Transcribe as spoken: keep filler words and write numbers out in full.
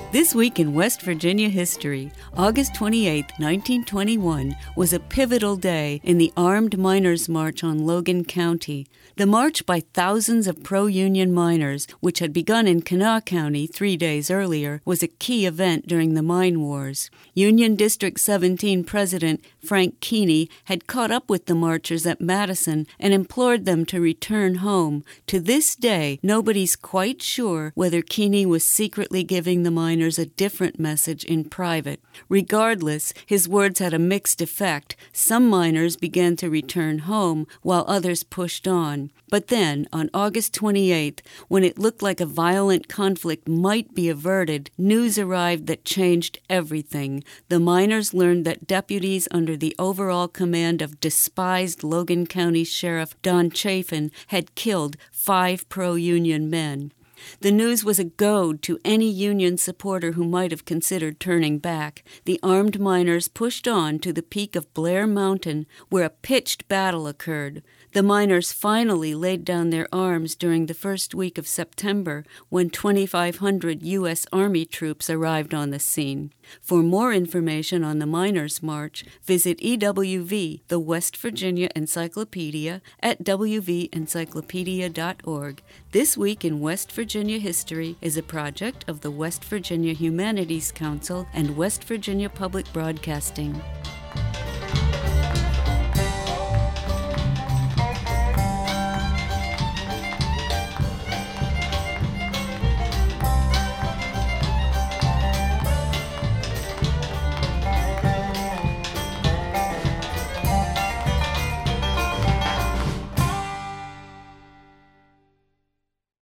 This week in West Virginia history, August twenty-eighth, nineteen twenty-one, was a pivotal day in the Armed Miners' March on Logan County. The march by thousands of pro-union miners, which had begun in Kanawha County three days earlier, was a key event during the mine wars. Union District seventeen President Frank Keeney had caught up with the marchers at Madison and implored them to return home. To this day, nobody's quite sure whether Keeney was secretly giving the miners a different message in private. Regardless, his words had a mixed effect. Some miners began to return home, while others pushed on. But then, on August twenty-eighth, when it looked like a violent conflict might be averted, news arrived that changed everything. The miners learned that deputies under the overall command of despised Logan County Sheriff Don Chafin had killed five pro-union men. The news was a goad to any Union supporter who might have considered turning back. The armed miners pushed on to the peak of Blair Mountain, where a pitched battle occurred. The miners finally laid down their arms during the first week of September, when twenty-five hundred U S Army troops arrived on the scene. For more information on the Miners' March, visit E W V, the West Virginia Encyclopedia, at w v encyclopedia dot org. This Week in West Virginia History is a project of the West Virginia Humanities Council and West Virginia Public Broadcasting.